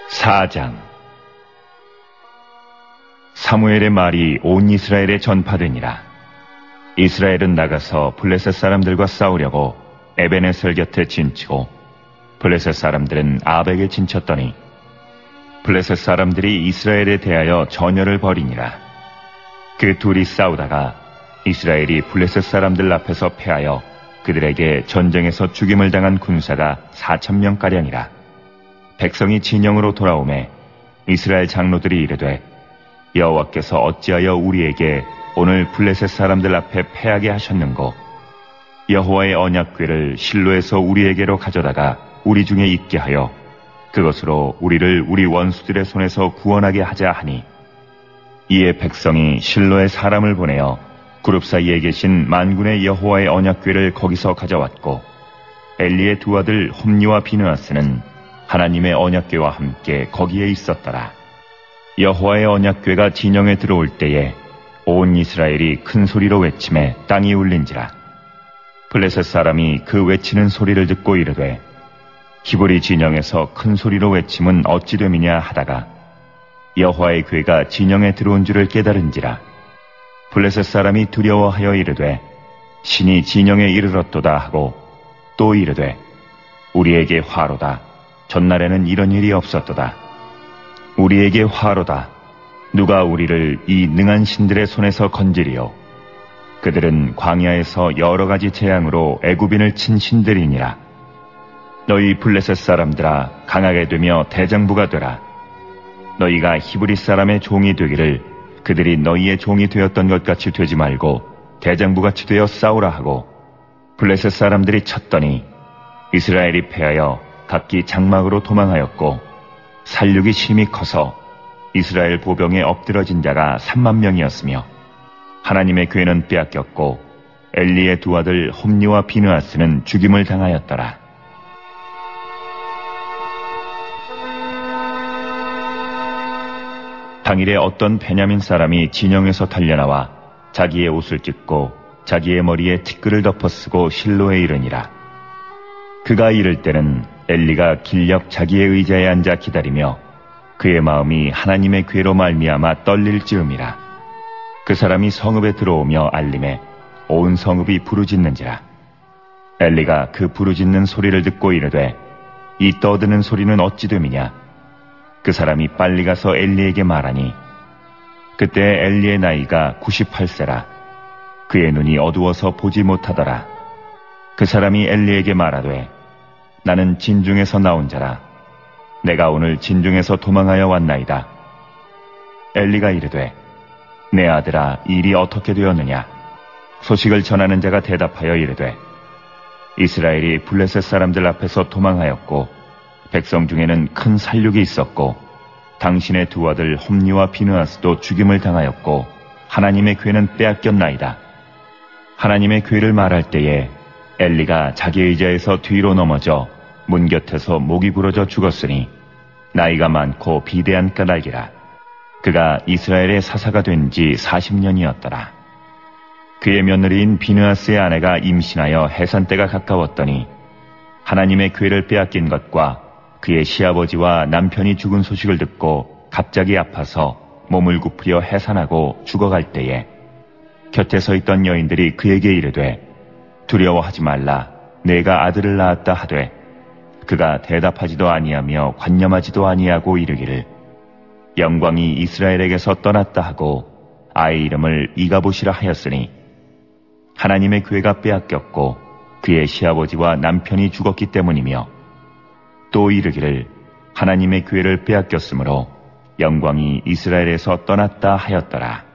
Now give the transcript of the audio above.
4장. 사무엘의 말이 온 이스라엘에 전파되니라. 이스라엘은 나가서 블레셋 사람들과 싸우려고 에베네셀 곁에 진치고 블레셋 사람들은 아벡에 진쳤더니 블레셋 사람들이 이스라엘에 대하여 전열을 벌이니라. 그 둘이 싸우다가 이스라엘이 블레셋 사람들 앞에서 패하여 그들에게 전쟁에서 죽임을 당한 군사가 4,000명가량이라. 백성이 진영으로 돌아오매 이스라엘 장로들이 이르되 여호와께서 어찌하여 우리에게 오늘 블레셋 사람들 앞에 패하게 하셨는고? 여호와의 언약궤를 실로에서 우리에게로 가져다가 우리 중에 있게 하여 그것으로 우리를 우리 원수들의 손에서 구원하게 하자 하니, 이에 백성이 실로에 사람을 보내어 그룹 사이에 계신 만군의 여호와의 언약궤를 거기서 가져왔고, 엘리의 두 아들 홈니와 비느하스는 하나님의 언약궤와 함께 거기에 있었더라. 여호와의 언약궤가 진영에 들어올 때에 온 이스라엘이 큰 소리로 외치매 땅이 울린지라. 블레셋 사람이 그 외치는 소리를 듣고 이르되 히브리 진영에서 큰 소리로 외침은 어찌 됨이냐 하다가 여호와의 궤가 진영에 들어온 줄을 깨달은지라. 블레셋 사람이 두려워하여 이르되 신이 진영에 이르렀도다 하고 또 이르되 우리에게 화로다. 전날에는 이런 일이 없었도다. 우리에게 화로다. 누가 우리를 이 능한 신들의 손에서 건지리요. 그들은 광야에서 여러 가지 재앙으로 애굽인을 친 신들이니라. 너희 블레셋 사람들아, 강하게 되며 대장부가 되라. 너희가 히브리 사람의 종이 되기를 그들이 너희의 종이 되었던 것 같이 되지 말고 대장부같이 되어 싸우라 하고, 블레셋 사람들이 쳤더니 이스라엘이 패하여 각기 장막으로 도망하였고 살육이 심히 커서 이스라엘 보병에 엎드러진 자가 30,000명이었으며 하나님의 궤는 빼앗겼고 엘리의 두 아들 홈니와 비느하스는 죽임을 당하였더라. 당일에 어떤 베냐민 사람이 진영에서 달려나와 자기의 옷을 찢고 자기의 머리에 티끌을 덮어쓰고 실로에 이르니라. 그가 이를 때는 엘리가 길렵 자기의 의자에 앉아 기다리며 그의 마음이 하나님의 궤로 말미암아 떨릴 즈음이라. 그 사람이 성읍에 들어오며 알림에 온 성읍이 부르짖는지라. 엘리가 그 부르짖는 소리를 듣고 이르되 이 떠드는 소리는 어찌 됨이냐. 그 사람이 빨리 가서 엘리에게 말하니 그때 엘리의 나이가 98세라. 그의 눈이 어두워서 보지 못하더라. 그 사람이 엘리에게 말하되 나는 진중에서 나온 자라. 내가 오늘 진중에서 도망하여 왔나이다. 엘리가 이르되 내 아들아, 일이 어떻게 되었느냐. 소식을 전하는 자가 대답하여 이르되 이스라엘이 블레셋 사람들 앞에서 도망하였고 백성 중에는 큰 살육이 있었고 당신의 두 아들 홈니와 비느하스도 죽임을 당하였고 하나님의 궤는 빼앗겼나이다. 하나님의 궤를 말할 때에 엘리가 자기 의자에서 뒤로 넘어져 문 곁에서 목이 부러져 죽었으니 나이가 많고 비대한 까닭이라. 그가 이스라엘의 사사가 된 지 40년이었더라. 그의 며느리인 비느하스의 아내가 임신하여 해산 때가 가까웠더니 하나님의 궤를 빼앗긴 것과 그의 시아버지와 남편이 죽은 소식을 듣고 갑자기 아파서 몸을 굽으려 해산하고 죽어갈 때에 곁에 서 있던 여인들이 그에게 이르되 두려워하지 말라. 내가 아들을 낳았다 하되 그가 대답하지도 아니하며 관념하지도 아니하고 이르기를 영광이 이스라엘에게서 떠났다 하고 아이 이름을 이가봇이라 하였으니 하나님의 궤가 빼앗겼고 그의 시아버지와 남편이 죽었기 때문이며 또 이르기를 하나님의 궤를 빼앗겼으므로 영광이 이스라엘에서 떠났다 하였더라.